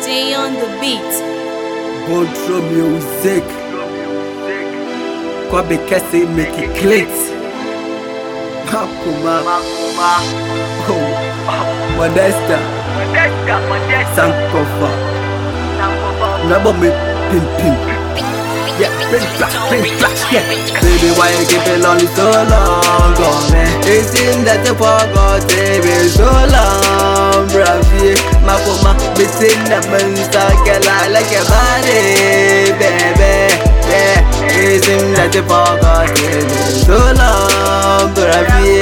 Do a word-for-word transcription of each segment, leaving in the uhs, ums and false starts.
Stay on the beat. Control music. Kwabe Kese make it click. Makuma. Oh. Modesta. Sankofa. Nabo me pim pim. Yeah, bring back, bring back, yeah. Baby, why you keep it lonely so long, gone, man? It seems that you forgot, baby, so long, bravi. Makuma, missing the monster, girl, I like your body, baby. Yeah, it seems that you forgot, baby, so long, bravi.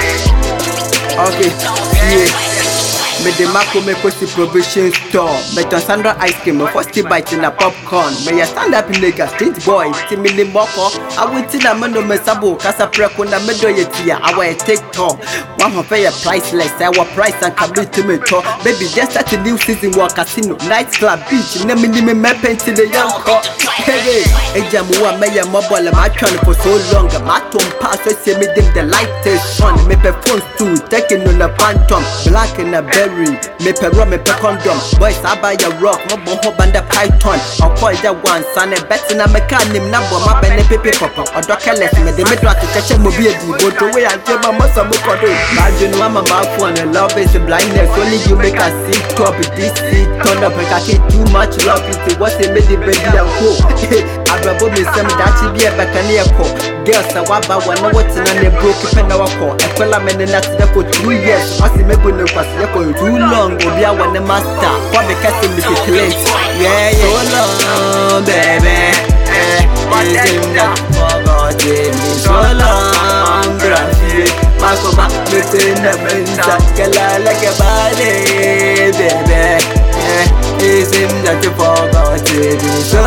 Okay, yeah. Me de mako me kosi provision store. Me ton Sandra ice cream, me first bite in a popcorn. Me ya stand up nigga, street boy, timili moko. I went to the mano me sabo, kasa preko na me do yetia. I wear TikTok. One of your priceless, our price and kabit to me talk. Baby, just start a new season war casino, nightclub, beach. Ne me me me to the young cop. Hey, hey, jamuwa me ya mobile, my trying for so long. My tom pass, so see me dim the light is on. Me pe phones too, taking on the phantom, black in a berry. Me pe rum, me pe condom. Boys, I buy a rock, no boho banda python. I'll call ya one son, a bet in a mechanism number, my penny paper papa. Or doctorless, me the middle to catch a mobile, but the way I tell my muscle book on it. Imagine I'm about one, and love is a blindness. Only you make a see top this seat, turn up and catch too much love. It's what's a made the baby and go. I've got me some that she be a back and near call. Girls, I want about one, what's in a broke pen our call. I fell a man in that for two years. I see me when the first year too long. Go be a one master. What the casting with the clint. Yeah, so long, baby. Eh, is him that forgot me. So long, graffiti. Marco back, missing the mensa. Kala like a body, baby. Eh, is him that you forgot me. So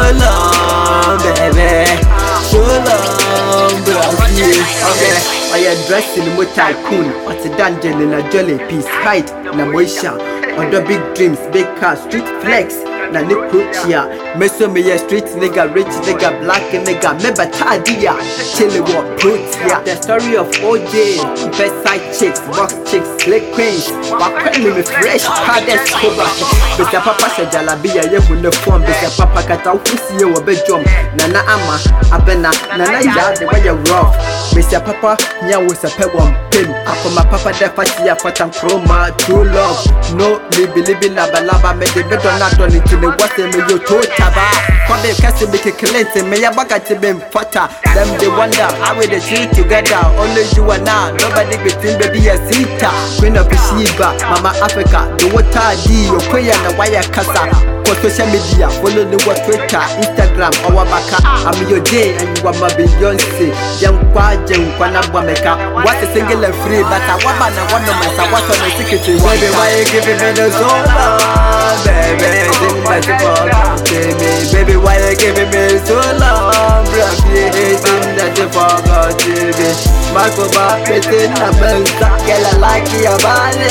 long, baby. So long, graffiti. Okay. I am dressed in a tycoon, what's a dungeon in a jolly piece, height, na moisha, under big dreams, big cars, street flex, na niprochia, meso me a street nigga, rich nigga, black nigga, meba tadia, chili walk, protia, the story of O J, best side chicks, box chicks, slick queens, wakweni me fresh, hardest cobra, Mister Papa said Jalabia, ye when the form, Mister Papa kata ufusi ye wa bedroom, nana ama, abena, nana ya, the way you rough, Mister Papa, nya was a peg one pin. After my papa defasia for some chroma, true love. No, me believe laba laba, me the better not on into the water, me you to taba. For the castle make a cleansing, me a baka to be fatter. Them they wonder how we the treat together. Only you and now, nobody between baby a sita. Queen of Sheba, Mama Africa, the water D, your prayer and the wire casa. For social media, follow the what Twitter, Instagram, our baka. I'm your day and you are my Beyonce. Young Quad, young Quanabameka. What a single and free, but I want to one of my what's on the secret. Baby, why you giving me the soul? Baby, think that you forgot me. Baby, why you giving me so long? Baby, think that you forgot me. Marco Bar, pretend I'm a girl, I like your body.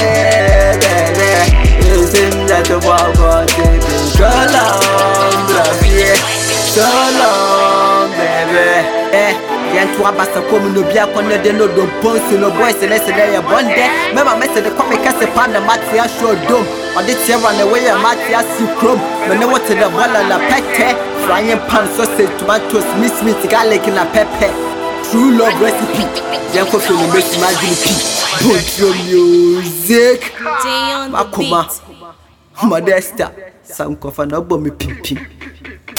Baby, think that you forgot me. So long, baby, so long, baby. Eh, yantu abasa komu no bia konne de no do ponsu no boys le se dey bonde. Mema message de come kase pan na matia show dom. Ode tie run away ya matia si chrome. Me ne what the balla la pete. Frying pan sausage, tomatoes, miss meat, garlic na pepper. True love recipe. Yanko feel no make imagine pee. Put your music. Stay on the Makuma. beat. Modesta, some coffin up me pim pim.